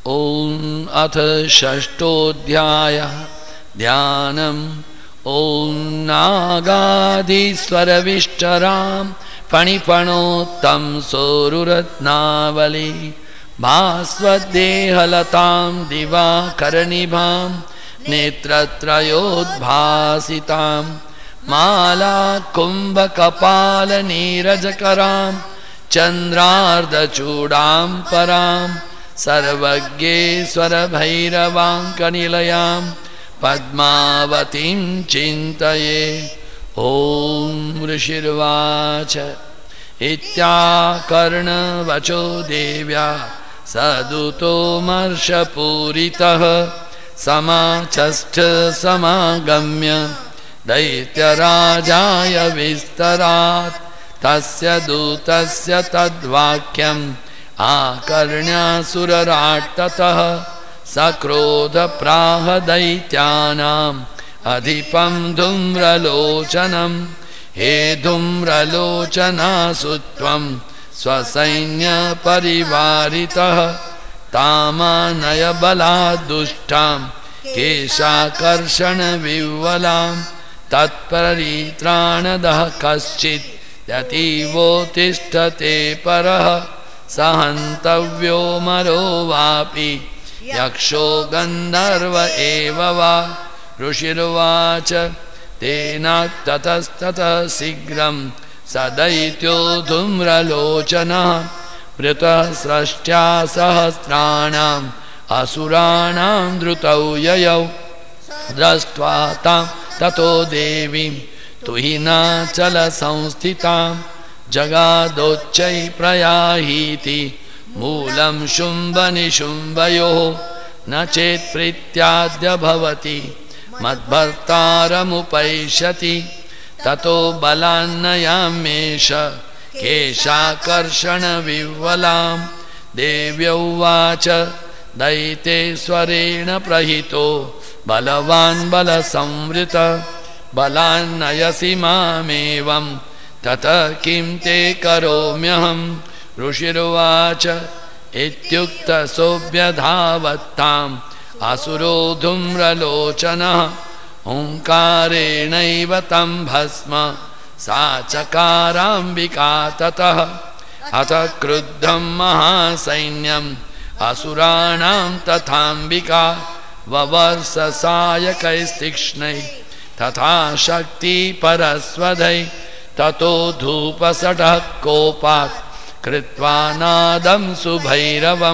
ॐ अथ षष्ठोऽध्यायः ध्यानम्। ॐ नागाधीश्वरविष्टरां फणिफणोत्तं सोरुरत्नावली भास्वद्देहलतां दिवाकरनिभां नेत्रत्रयोद्भासितां माला कुम्भकपालनीरजकरां चन्द्रार्धचूडां परां सर्वज्ञेश्वरभैरवाङ्कनिलयां पद्मावतीं चिन्तये। ॐ ऋषिर्वाच इत्याकर्णवचो देव्या सदुतोमर्षपूरितः समाचष्ट समागम्य दैत्यराजाय विस्तरात् तस्य दूतस्य तद्वाक्यम् आकर्ण्यासुरराट्ततः सक्रोधप्राह दैत्यानाम् अधिपं धूम्रलोचनं हे धूम्रलोचनासु त्वं स्वसैन्यपरिवारितः तामानय बलाद्दुष्टां केशाकर्षणविह्वलां तत्परित्राणदः कश्चित् यतीवोत्तिष्ठते परः सहन्तव्यो मरो वापि यक्षो गन्धर्व एव वा। ऋषिर्वाच तेनाक्ततस्ततः शीघ्रं स दैत्यो धूम्रलोचनः वृतः स्रष्ट्या सहस्राणाम् असुराणां द्रुतौ ययौ दृष्ट्वा तां ततो देवीं तुहिनाचलसंस्थितां जगादोच्चैः प्रयाहीति मूलं शुम्भनिशुम्भयोः न चेत् प्रीत्याद्य भवति मद्भर्तारमुपैष्यति ततो बलान्नयामेष केशाकर्षणविह्वलां। देव्यौवाच दैतेश्वरेण प्रहितो बलवान् बलसंवृत बलान्नयसि मामेवं ततः किं ते करोम्यहम्। ऋषिर्वाच इत्युक्तसोऽभ्यधावत्ताम् असुरो धूम्रलोचनः ओङ्कारेणैव तं भस्म सा चकाराम्बिका ततः अथ क्रुद्धं महासैन्यम् असुराणां तथाम्बिका ववर्षसायकैस्तीक्ष्णैः तथा शक्ति परस्वधैः ततो धूपसटः कोपात् कृत्वा नादं सुभैरवं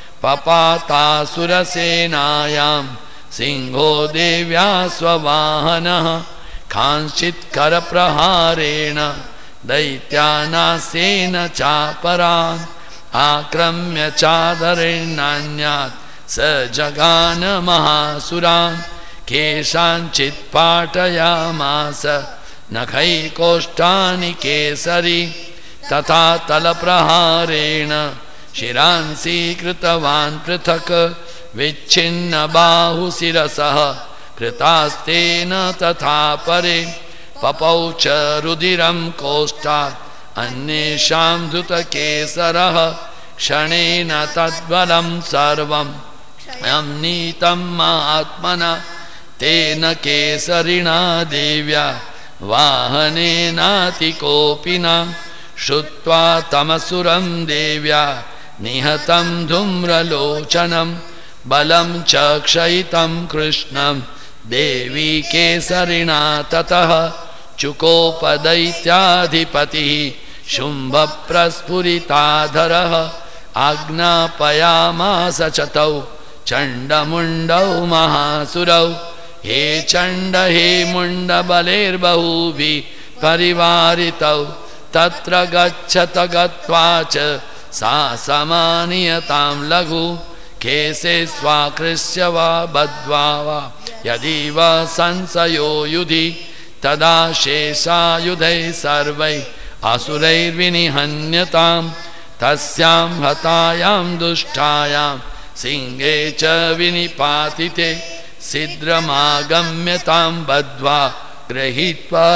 पपातासुरसेनायां सिंहो देव्या स्ववाहनः कांश्चित् करप्रहारेण दैत्यानास्येन चापरान् आक्रम्य चादरेणान्यात् स जगान महासुरान् केषाञ्चित् पाटयामास नखैकोष्ठानि केसरी तथा तलप्रहारेण शिरांसि कृतवान् पृथक् विच्छिन्न बाहुशिरसः कृतास्तेन तथा परे पपौ च रुधिरं कोष्ठात् अन्येषां धृतकेसरः क्षणेन तद्बलं सर्वं नीतं महात्मना तेन केसरिणा देव्या वाहनेनातिकोपिना श्रुत्वा तमसुरं देव्या निहतं धूम्रलोचनं बलं च क्षयितं कृष्णं देवी केसरिणा ततः चुकोपदैत्याधिपतिः शुम्भप्रस्फुरिताधरः आज्ञापयामास च तौ चण्डमुण्डौ महासुरौ हे चण्ड हे मुण्डबलैर्बहुभिः परिवारितौ तत्र गच्छत गत्वा च सा समानीयतां लघु केशे स्वाकृष्य वा बद्ध्वा वा यदि वा संशयो युधि तदा शेषायुधैः सर्वैः असुरैर्विनिहन्यतां तस्यां हतायां दुष्टायां सिंहे च विनिपातिते शीघ्रमागम्यतां बद्ध्वा गृहीत्वा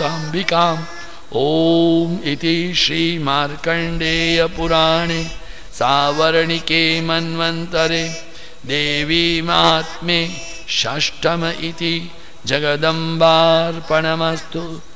तामताम्बिकाम्। ॐ इति श्री मार्कण्डेय पुराणे सावर्णिके मन्वन्तरे देवी महात्म्ये षष्ठम इति जगदम्बार्पणमस्तु।